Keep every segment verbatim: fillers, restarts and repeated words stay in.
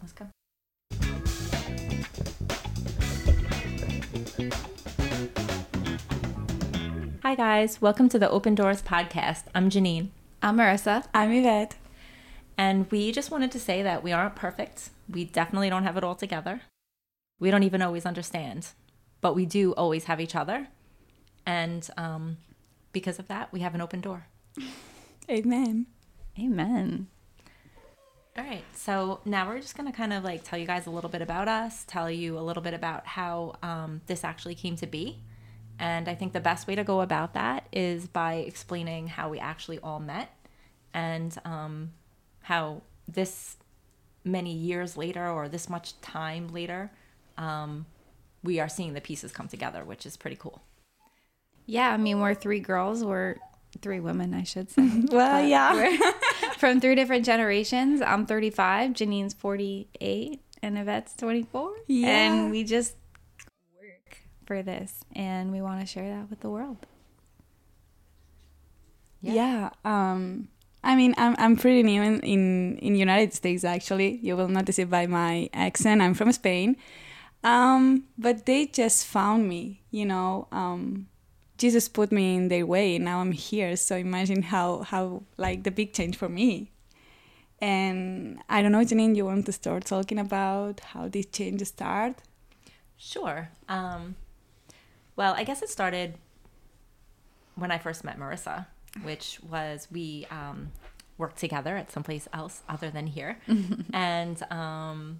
Let's go. Hi guys, welcome to the Open Doors podcast. I'm Janine. I'm Marissa. I'm Yvette. And we just wanted to say that we aren't perfect. We definitely don't have it all together. We don't even always understand, but we do always have each other. And um, because of that, we have an open door. Amen. Amen. All right, so now we're just going to kind of like tell you guys a little bit about us, tell you a little bit about how um, this actually came to be. And I think the best way to go about that is by explaining how we actually all met and um, how this many years later or this much time later, um, we are seeing the pieces come together, which is pretty cool. Yeah, I mean, we're three girls. We're three women, I should say. Well, But yeah. we're from three different generations. I'm thirty-five, Janine's forty-eight, and Yvette's twenty-four. Yeah. And we just work for this, and we want to share that with the world. Yeah. Yeah. Um, I mean, I'm I'm pretty new in, in, in United States, actually. You will notice it by my accent. I'm from Spain. Um, but they just found me, you know. Um, Jesus put me in their way. Now I'm here. So imagine how, how like, the big change for me. And I don't know, Janine, you want to start talking about how this change started? Sure. Um, well, I guess it started when I first met Marissa, which was we um, worked together at someplace else other than here. And um,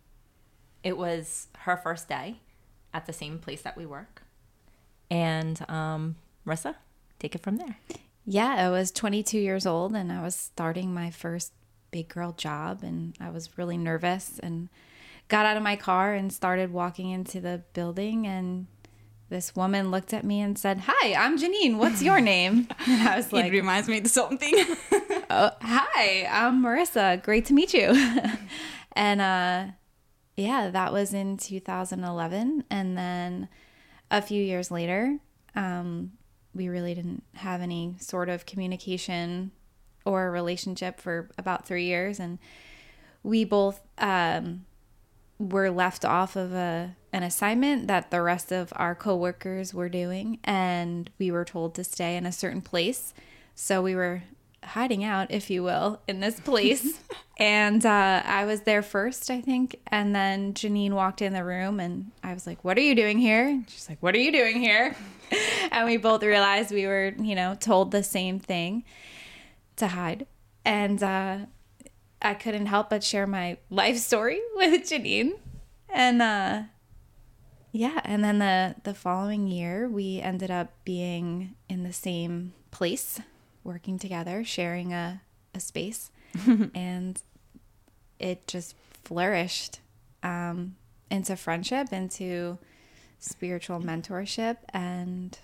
it was her first day at the same place that we work. And um, Marissa, take it from there. Yeah, I was twenty-two years old, and I was starting my first big girl job, and I was really nervous and got out of my car and started walking into the building, and this woman looked at me and said, "Hi, I'm Janine. What's your name?" And I was like, It reminds me of something. "Oh, hi, I'm Marissa. Great to meet you." And uh, yeah, that was in two thousand eleven. And then a few years later, um, we really didn't have any sort of communication or relationship for about three years. And we both um, were left off of a an assignment that the rest of our coworkers were doing. And we were told to stay in a certain place. So we were hiding out, if you will, in this place. And uh, I was there first, I think. And then Janine walked in the room and I was like, "What are you doing here?" And she's like, "What are you doing here?" And we both realized we were, you know, told the same thing, to hide. And uh, I couldn't help but share my life story with Janine. And uh, yeah, and then the, the following year, we ended up being in the same place, working together, sharing a, a space. And it just flourished um, into friendship, into spiritual mentorship, and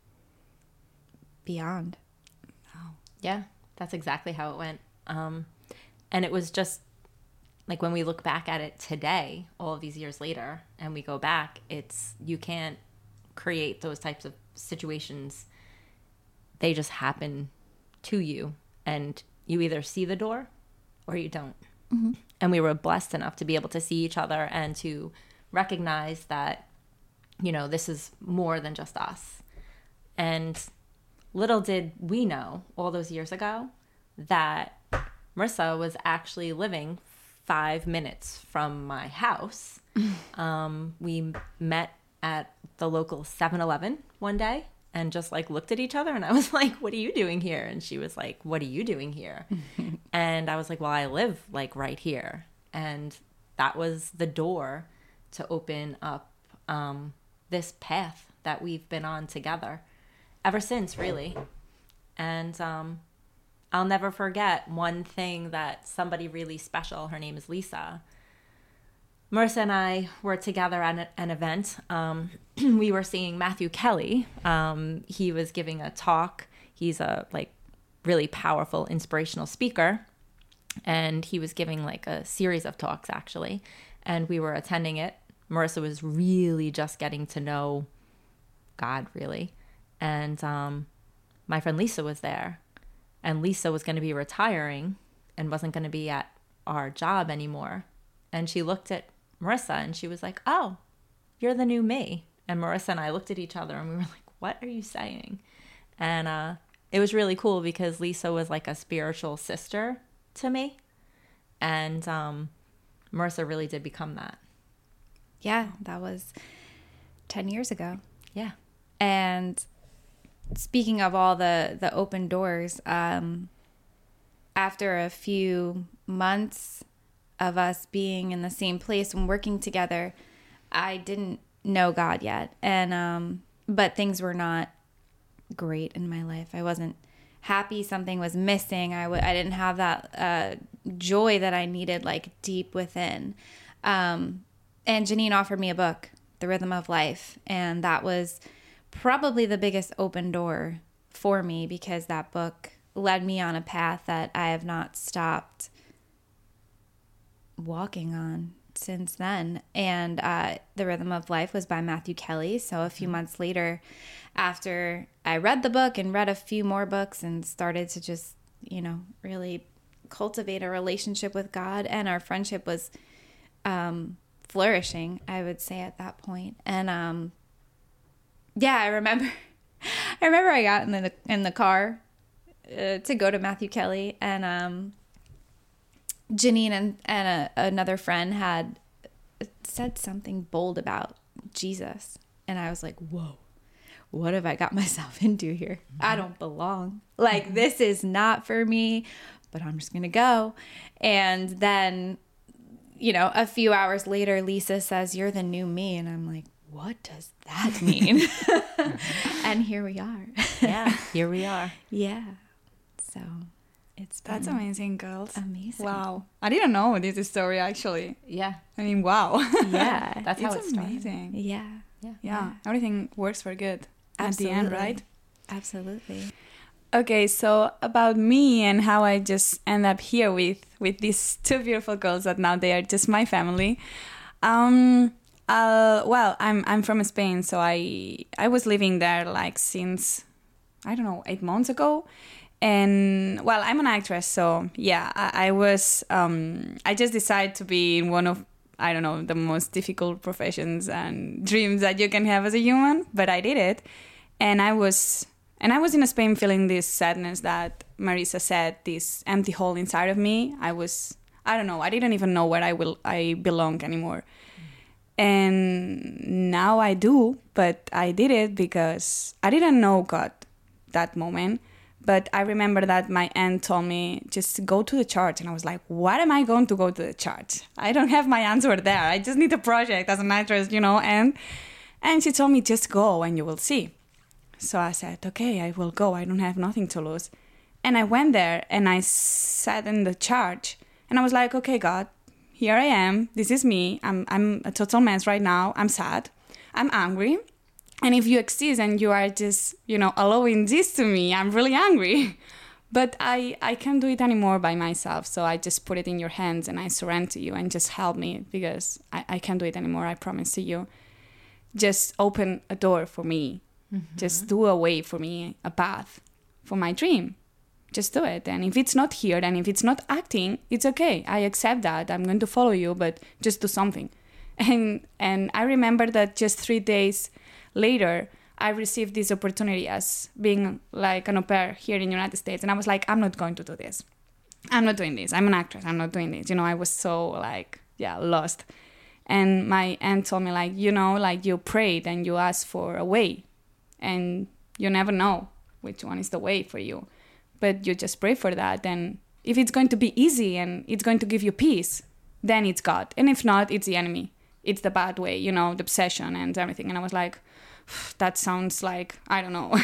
beyond. Yeah, that's exactly how it went. Um, and it was just like when we look back at it today, all of these years later, and we go back, it's you can't create those types of situations. They just happen to you, and you either see the door or you don't. Mm-hmm. And we were blessed enough to be able to see each other and to recognize that, you know, this is more than just us. And little did we know all those years ago that Marissa was actually living five minutes from my house. um, we met at the local seven eleven one day and just like looked at each other, and I was like, "What are you doing here?" And she was like, "What are you doing here?" And I was like, "Well, I live like right here." And that was the door to open up um, this path that we've been on together ever since, really. And um, I'll never forget one thing that somebody really special, her name is Lisa. Marissa and I were together at an event. Um, we were seeing Matthew Kelly. Um, he was giving a talk. He's a like really powerful, inspirational speaker. And he was giving like a series of talks, actually. And we were attending it. Marissa was really just getting to know God, really. And um, my friend Lisa was there. And Lisa was going to be retiring and wasn't going to be at our job anymore. And she looked at Marissa and she was like, oh, you're the new me. And Marissa and I looked at each other and we were like, what are you saying? And uh, it was really cool because Lisa was like a spiritual sister to me. And um, Marissa really did become that. Yeah, that was ten years ago. Yeah. And speaking of all the, the open doors, um, after a few months of us being in the same place and working together, I didn't know God yet. And um, but things were not great in my life. I wasn't happy. Something was missing. I w- I didn't have that uh, joy that I needed, like, deep within. Um, and Janine offered me a book, The Rhythm of Life. And that was probably the biggest open door for me, because that book led me on a path that I have not stopped walking on since then. And uh, The Rhythm of Life was by Matthew Kelly. So a few months later, after I read the book and read a few more books and started to just, you know, really cultivate a relationship with God, and our friendship was um, flourishing, I would say, at that point. And um, yeah, I remember, I remember I got in the in the car uh, to go to Matthew Kelly, and um, Janine and, and a, another friend had said something bold about Jesus. And I was like, whoa, what have I got myself into here? Mm-hmm. I don't belong. Like, mm-hmm. This is not for me, but I'm just going to go. And then, you know, a few hours later, Lisa says, you're the new me. And I'm like, what does that mean? And here we are. Yeah, here we are. Yeah. So... It's That's amazing, girls. Amazing. Wow. I didn't know this story, actually. Yeah. I mean, wow. Yeah. That's how it's it started. amazing. Yeah. Yeah. Yeah. Yeah. Everything works for good Absolutely. at the end, right? Absolutely. Okay, so about me and how I just end up here with, with these two beautiful girls that now they are just my family. Um, uh, well, I'm I'm from Spain, so I I was living there like since, I don't know, eight months ago. And, well, I'm an actress, so, yeah, I, I was, um, I just decided to be in one of, I don't know, the most difficult professions and dreams that you can have as a human, but I did it. And I was, and I was in Spain feeling this sadness that Marissa said, this empty hole inside of me. I was, I don't know, I didn't even know where I will, I belong anymore. And now I do, but I did it because I didn't know God that moment. But I remember that my aunt told me, just go to the church. And I was like, what am I going to go to the church? I don't have my answer there. I just need a project as an actress, you know. And and she told me, just go and you will see. So I said, okay, I will go. I don't have nothing to lose. And I went there and I sat in the church. And I was like, okay, God, here I am. This is me. I'm I'm a total mess right now. I'm sad. I'm angry. And if you exist and you are just, you know, allowing this to me, I'm really angry. But I, I can't do it anymore by myself. So I just put it in your hands and I surrender to you and just help me because I, I can't do it anymore. I promise to you. Just open a door for me. Mm-hmm. Just do a way for me, a path for my dream. Just do it. And if it's not here and if it's not acting, it's okay. I accept that. I'm going to follow you, but just do something. And and I remember that just three days later, I received this opportunity as being like an au pair here in the United States. And I was like, I'm not going to do this. I'm not doing this. I'm an actress. I'm not doing this. You know, I was so like, yeah, lost. And my aunt told me like, you know, like you prayed and you asked for a way. And you never know which one is the way for you. But you just pray for that. And if it's going to be easy and it's going to give you peace, then it's God. And if not, it's the enemy. It's the bad way, you know, the obsession and everything. And I was like, that sounds like, I don't know.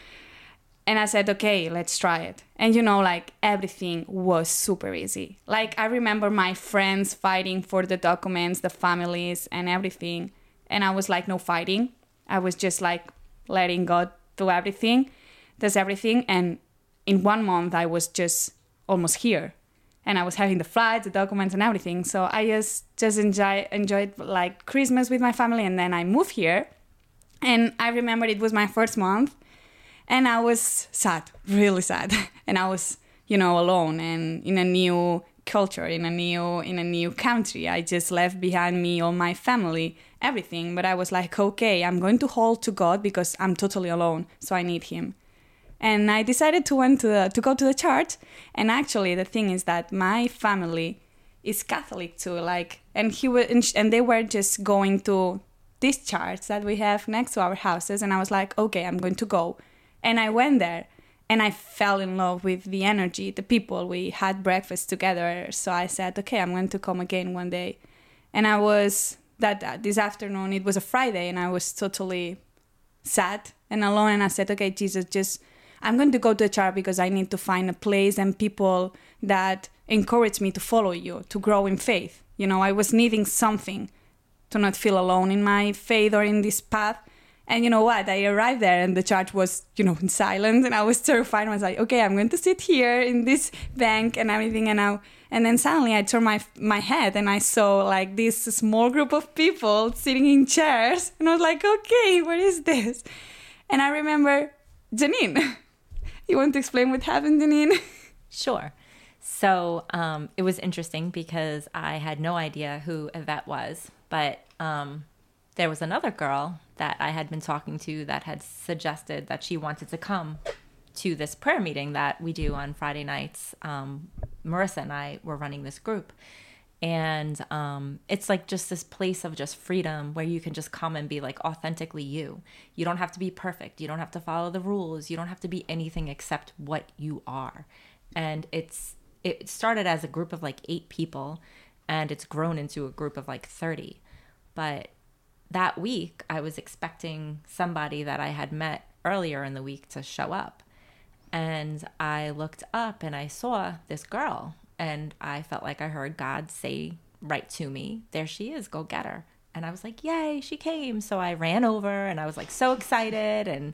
And I said, okay, let's try it. And, you know, like everything was super easy. Like I remember my friends fighting for the documents, the families and everything. And I was like, no fighting. I was just like letting God do everything, does everything. And in one month, I was just almost here. And I was having the flights, the documents and everything. So I just, just enjoy, enjoyed like Christmas with my family. And then I moved here. And I remember it was my first month. And I was sad, really sad. And I was, you know, alone and in a new culture, in a new in a new country. I just left behind me all my family, everything. But I was like, okay, I'm going to hold to God because I'm totally alone, so I need Him. And I decided to went to the, to go to the church. And actually, the thing is that my family is Catholic too. Like, and he was, and they were just going to this church that we have next to our houses. And I was like, okay, I'm going to go. And I went there, and I fell in love with the energy, the people. We had breakfast together. So I said, okay, I'm going to come again one day. And I was that uh, this afternoon. It was a Friday, and I was totally sad and alone. And I said, okay, Jesus, just. I'm going to go to the church because I need to find a place and people that encourage me to follow you, to grow in faith. You know, I was needing something to not feel alone in my faith or in this path. And you know what? I arrived there and the church was, you know, in silence, and I was terrified. I was like, okay, I'm going to sit here in this bank and everything. And now, and then suddenly I turned my my head and I saw like this small group of people sitting in chairs. And I was like, okay, what is this? And I remember Janine. You want to explain what happened, Janine? Sure. So um, it was interesting because I had no idea who Yvette was, but um, there was another girl that I had been talking to that had suggested that she wanted to come to this prayer meeting that we do on Friday nights. Um, Marissa and I were running this group. And um, it's like just this place of just freedom where you can just come and be like authentically you. You don't have to be perfect. You don't have to follow the rules. You don't have to be anything except what you are. And it's it started as a group of like eight people, and it's grown into a group of like thirty. But that week, I was expecting somebody that I had met earlier in the week to show up. And I looked up and I saw this girl. And I felt like I heard God say right to me, there she is, go get her. And I was like, yay, she came. So I ran over and I was like so excited. And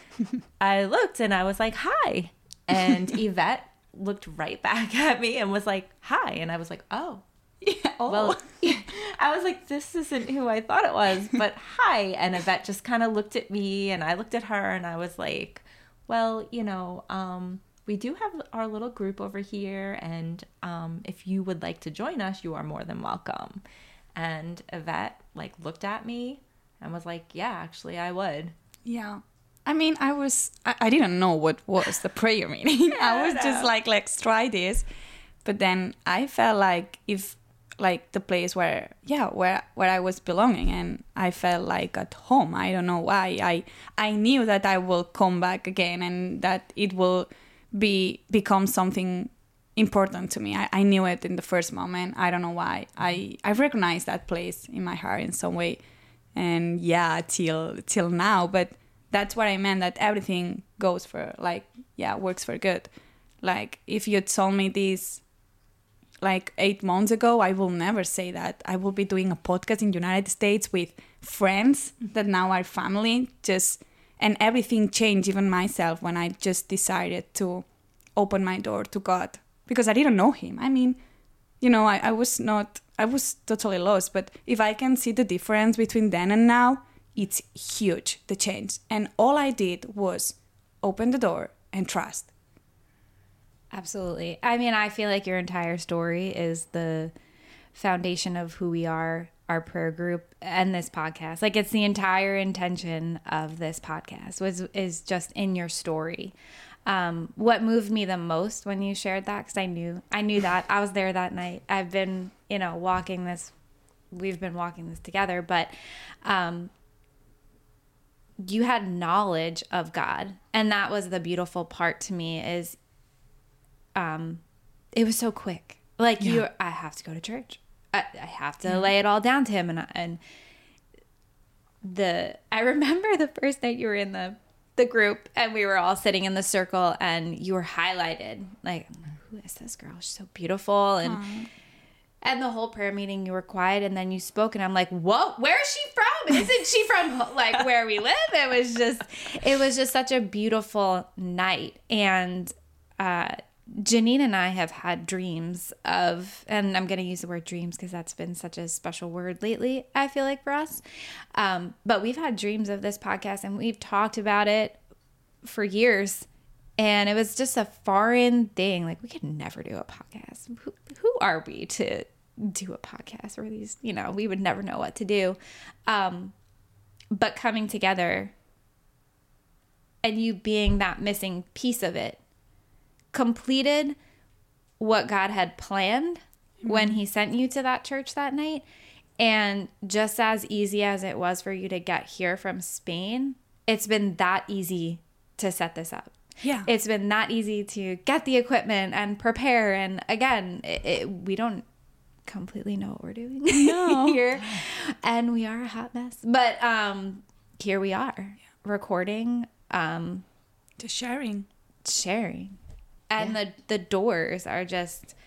I looked and I was like, hi. And Yvette looked right back at me and was like, hi. And I was like, oh. Yeah, oh. Well, I was like, this isn't who I thought it was, but hi. And Yvette just kind of looked at me and I looked at her and I was like, well, you know, um, we do have our little group over here, and um, if you would like to join us, you are more than welcome. And Yvette like looked at me and was like, yeah, actually I would. Yeah. I mean, I was, I, I didn't know what was the prayer meeting. Yeah, I was I just know. like, let's try this. But then I felt like if, like the place where, yeah, where, where I was belonging, and I felt like at home. I don't know why. I, I knew that I will come back again and that it will be become something important to me. I, I knew it in the first moment. I don't know why. I, I recognized that place in my heart in some way. And yeah, till till now. But that's what I meant, that everything goes for, like, yeah, works for good. Like, if you told me this like eight months ago, I will never say that. I will be doing a podcast in the United States with friends that now are family, just... And everything changed, even myself, when I just decided to open my door to God. Because I didn't know Him. I mean, you know, I, I was not, I was totally lost. But if I can see the difference between then and now, it's huge, the change. And all I did was open the door and trust. Absolutely. I mean, I feel like your entire story is the foundation of who we are, our prayer group, and this podcast. Like, it's the entire intention of this podcast was is just in your story. Um, what moved me the most when you shared that, because I knew I knew that I was there that night. I've been, you know, walking this. We've been walking this together, but um, you had knowledge of God, and that was the beautiful part to me. Is um, it was so quick. Like yeah. you, I have to go to church. I, I have to yeah. lay it all down to Him, and and the I remember the first night you were in the the group, and we were all sitting in the circle, and you were highlighted. Like, who is this girl? She's so beautiful, and Aww. And the whole prayer meeting you were quiet, and then you spoke, and I'm like, whoa, where is she from? Isn't she from like where we live? It was just, it was just such a beautiful night, and uh. Janine and I have had dreams of, and I'm going to use the word dreams because that's been such a special word lately, I feel like, for us. Um, but we've had dreams of this podcast, and we've talked about it for years. And it was just a foreign thing. Like, we could never do a podcast. Who, who are we to do a podcast or these, you know, we would never know what to do. Um, but coming together and you being that missing piece of it completed what God had planned mm-hmm. when he sent you to that church that night. And just as easy as it was for you to get here from Spain, it's been that easy to set this up. Yeah. It's been that easy to get the equipment and prepare. And again, it, it, we don't completely know what we're doing no. here. And we are a hot mess. But um, here we are yeah. recording. Um, Just sharing. Sharing. And yeah. the, the doors are just...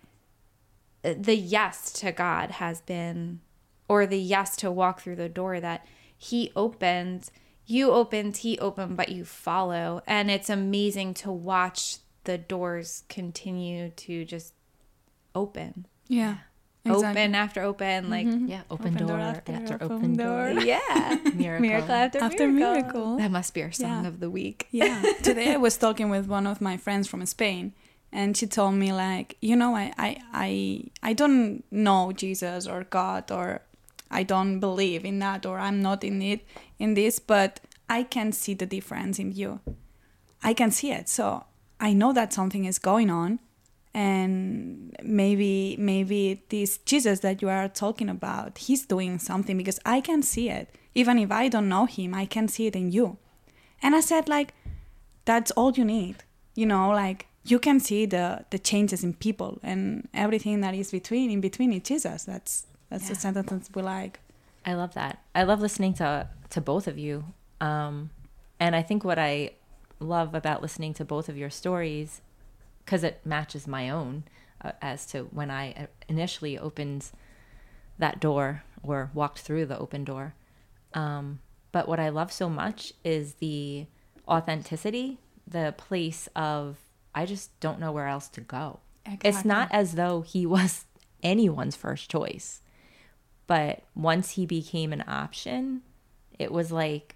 The yes to God has been, or the yes to walk through the door that he opened, you opened, he opened, but you follow. And it's amazing to watch the doors continue to just open. Yeah. Exactly. Open after open, like mm-hmm. yeah, open, open door, door after, after open, open door. door. Yeah, miracle. miracle after, after miracle. miracle. That must be our song yeah. of the week. Yeah. Today I was talking with one of my friends from Spain, and she told me, like, you know, I, I, I, I don't know Jesus or God, or I don't believe in that, or I'm not in it in this, but I can see the difference in you. I can see it, so I know that something is going on. And maybe maybe this Jesus that you are talking about, he's doing something, because I can see it. Even if I don't know him, I can see it in you. And I said, like, that's all you need. You know, like, you can see the, the changes in people, and everything that is between in between is Jesus. That's that's yeah. the sentence we like. I love that. I love listening to to both of you. Um, and I think what I love about listening to both of your stories, because it matches my own uh, as to when I initially opened that door or walked through the open door. Um, but what I love so much is the authenticity, the place of, I just don't know where else to go. Exactly. It's not as though he was anyone's first choice. But once he became an option, it was like,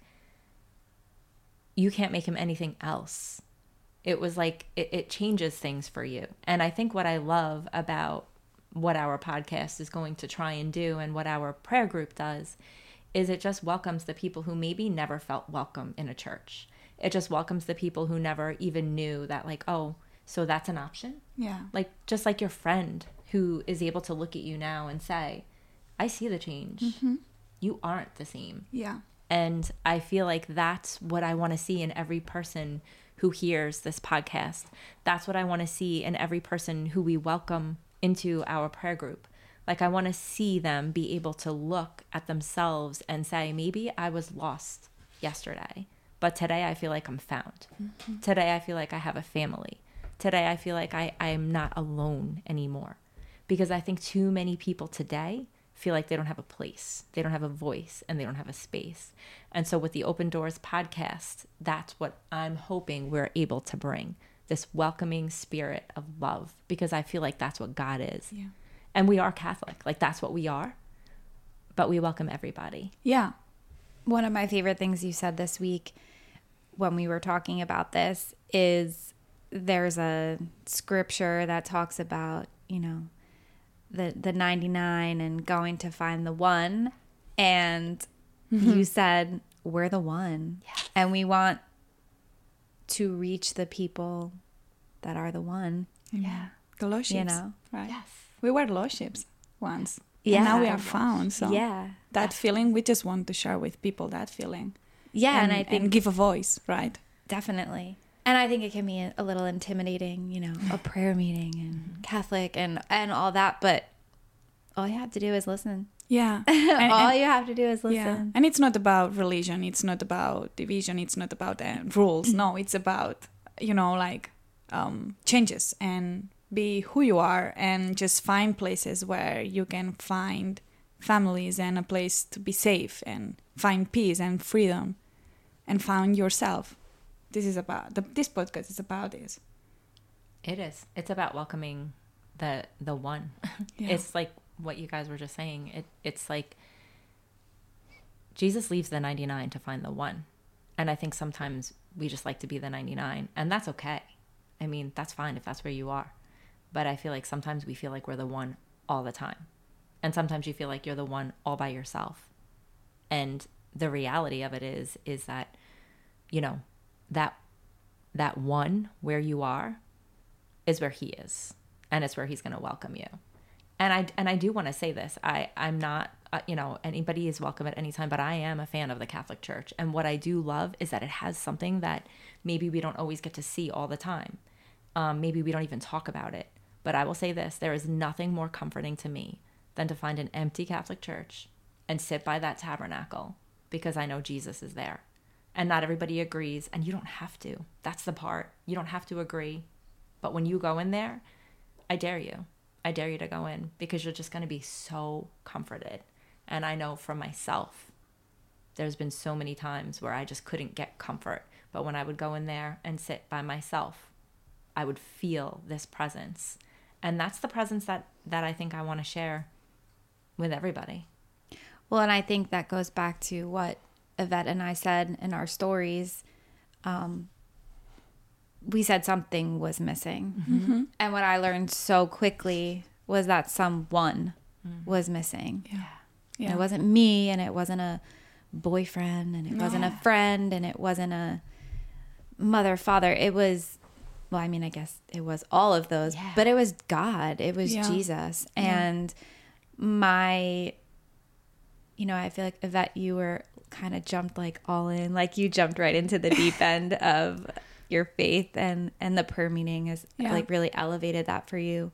you can't make him anything else. It was like, it, it changes things for you. And I think what I love about what our podcast is going to try and do, and what our prayer group does, is it just welcomes the people who maybe never felt welcome in a church. It just welcomes the people who never even knew that, like, oh, so that's an option? Yeah. Like, just like your friend who is able to look at you now and say, I see the change. Mm-hmm. You aren't the same. Yeah. And I feel like that's what I want to see in every person who hears this podcast. That's what I want to see in every person who we welcome into our prayer group. Like, I want to see them be able to look at themselves and say, maybe I was lost yesterday, but today I feel like I'm found. Mm-hmm. Today I feel like I have a family. Today I feel like I, I'm not alone anymore. Because I think too many people today feel like they don't have a place, they don't have a voice, and they don't have a space. And so with the Open Doors podcast, that's what I'm hoping we're able to bring, this welcoming spirit of love, because I feel like that's what God is. Yeah. And we are Catholic, like that's what we are, but we welcome everybody. Yeah. One of my favorite things you said this week when we were talking about this is there's a scripture that talks about, you know, the the ninety-nine and going to find the one, and mm-hmm. you said we're the one. Yes. And we want to reach the people that are the one. Yeah. The lost sheep. You know? Right. Yes. We were lost sheep once. Yeah. And now we are found. So yeah. that feeling, we just want to share with people that feeling. Yeah. And, and I think and give a voice, right? Definitely. And I think it can be a little intimidating, you know, a prayer meeting and Catholic and, and all that. But all you have to do is listen. Yeah. And, all and, you have to do is listen. Yeah. And it's not about religion. It's not about division. It's not about uh, rules. No, it's about, you know, like um, changes, and be who you are, and just find places where you can find families and a place to be safe and find peace and freedom and find yourself. This is about, the, this podcast is about this. It is. It's about welcoming the the one. Yeah. It's like what you guys were just saying. It It's like Jesus leaves the ninety-nine to find the one. And I think sometimes we just like to be the ninety-nine. And that's okay. I mean, that's fine if that's where you are. but I feel like sometimes we feel like we're the one all the time. And sometimes you feel like you're the one all by yourself. And the reality of it is, is that, you know, that, that one where you are is where he is. And it's where he's going to welcome you. And I, and I do want to say this. I, I'm not, uh, you know, anybody is welcome at any time, but I am a fan of the Catholic Church. And what I do love is that it has something that maybe we don't always get to see all the time. Um, maybe we don't even talk about it. But I will say this, there is nothing more comforting to me than to find an empty Catholic church and sit by that tabernacle, because I know Jesus is there. And not everybody agrees, and you don't have to. That's the part. You don't have to agree. But when you go in there, I dare you. I dare you to go in, because you're just going to be so comforted. And I know for myself, there's been so many times where I just couldn't get comfort. But when I would go in there and sit by myself, I would feel this presence. And that's the presence that, that I think I want to share with everybody. Well, and I think that goes back to what Yvette and I said in our stories. Um, we said something was missing. Mm-hmm. And what I learned so quickly was that someone mm-hmm. was missing. Yeah. Yeah. It wasn't me, and it wasn't a boyfriend, and it no. wasn't a friend, and it wasn't a mother, father. It was, well, I mean, I guess it was all of those, yeah. but it was God. It was yeah. Jesus. Yeah. And my, you know, I feel like Yvette, you were kind of jumped like all in, like you jumped right into the deep end of your faith, and, and the prayer meeting is yeah. like really elevated that for you.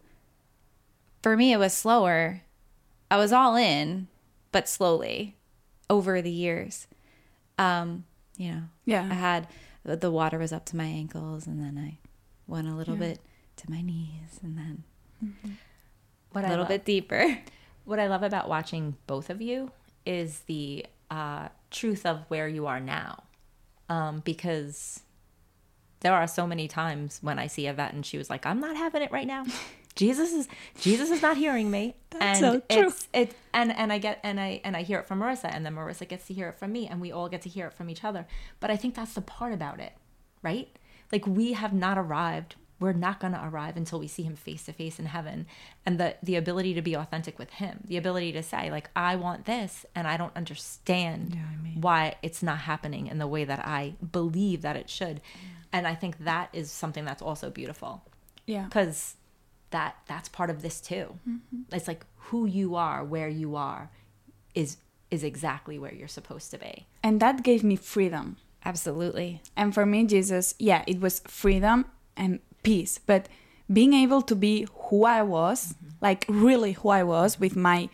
For me, it was slower. I was all in, but slowly over the years. Um, you know, yeah. I had, the water was up to my ankles, and then I went a little yeah. bit to my knees, and then mm-hmm. what a little love, bit deeper. What I love about watching both of you is the uh, truth of where you are now. Um, because there are so many times when I see Yvette and she was like, I'm not having it right now. Jesus is Jesus is not hearing me. That's and so true. It's, it and and I get and I and I hear it from Marissa, and then Marissa gets to hear it from me, and we all get to hear it from each other. But I think that's the part about it, right? Like, we have not arrived. We're not going to arrive until we see him face to face in heaven. And the the ability to be authentic with him, the ability to say, like, I want this, and I don't understand yeah, I mean. why it's not happening in the way that I believe that it should. Yeah. And I think that is something that's also beautiful. Yeah. Because that that's part of this too. Mm-hmm. It's like who you are, where you are, is is exactly where you're supposed to be. And that gave me freedom. Absolutely. And for me, Jesus, yeah, it was freedom and peace. But being able to be who I was, mm-hmm. like really who I was, with my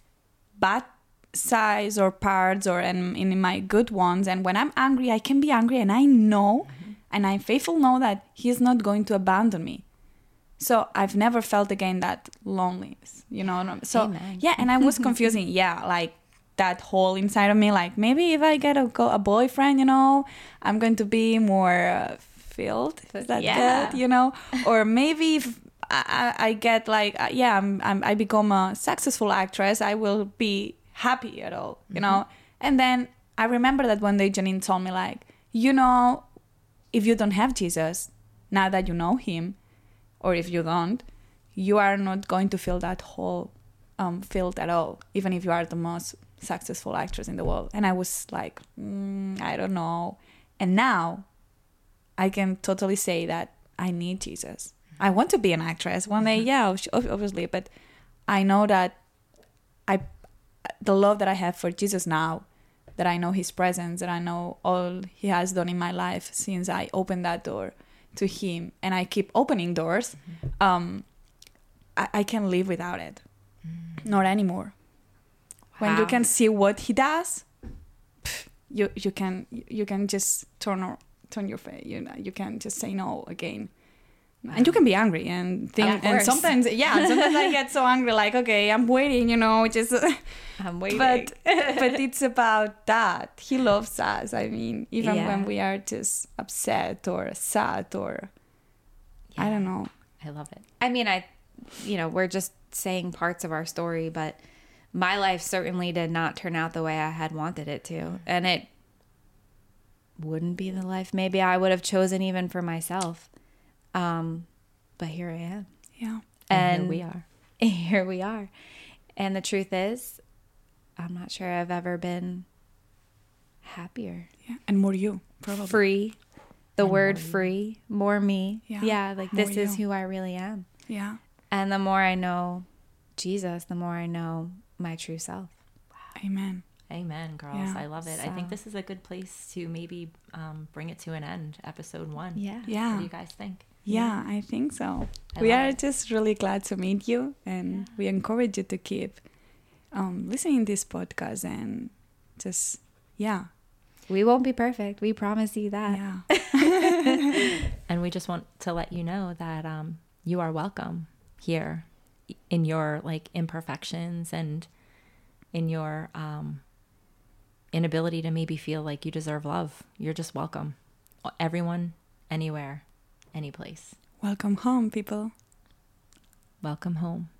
bad sides or parts, or and in my good ones. And when I'm angry, I can be angry, and I know, mm-hmm. and I'm faithful know that he's not going to abandon me. So I've never felt again that loneliness, you know? So Amen. Yeah, and I was confusing, yeah, like that hole inside of me, like maybe if I get a, a boyfriend, you know, I'm going to be more uh, filled. Is that yeah. good, you know? Or maybe if I, I get like, uh, yeah, I'm, I'm, I become a successful actress, I will be happy at all, you mm-hmm. know? And then I remember that one day Janine told me, like, you know, if you don't have Jesus, now that you know him, or if you don't, you are not going to feel that hole um, filled at all, even if you are the most successful actress in the world. And I was like, mm, I don't know. And now I can totally say that I need Jesus. I want to be an actress one day, yeah, obviously, but I know that I, the love that I have for Jesus now, that I know his presence, that I know all he has done in my life since I opened that door to him, and I keep opening doors, mm-hmm. um, I, I can't live without it. Mm. Not anymore. Wow. When you can see what he does, pff, you you can you can just turn or, turn your face. You know, you can just say no again. Wow. And you can be angry and think, and sometimes yeah, sometimes I get so angry, like, okay, I'm waiting, you know, just I'm waiting. But but it's about that. He loves us. I mean, even yeah. when we are just upset or sad or yeah. I don't know. I love it. I mean, I, you know, we're just saying parts of our story, but my life certainly did not turn out the way I had wanted it to, and it wouldn't be the life maybe I would have chosen even for myself. Um, but here I am. Yeah. And, And here we are. here we are. And the truth is, I'm not sure I've ever been happier. Yeah. And more you, probably. Free. The And word more you. free, more me. Yeah. Yeah, like More this is you. who I really am. Yeah. And the more I know Jesus, the more I know my true self. Amen. Amen, girls. Yeah. I love it. I think So- this is a good place to maybe um, bring it to an end, episode one. Yeah. What Yeah. do you guys think? Yeah, I think so. I we love are it. just really glad to meet you, and we encourage you to keep um, listening this podcast and just, yeah, We won't be perfect. We promise you that. yeah, And we just want to let you know that um, you are welcome here in your like imperfections and in your um, inability to maybe feel like you deserve love. You're just welcome. Everyone, anywhere, any place. welcome home, people. Welcome home.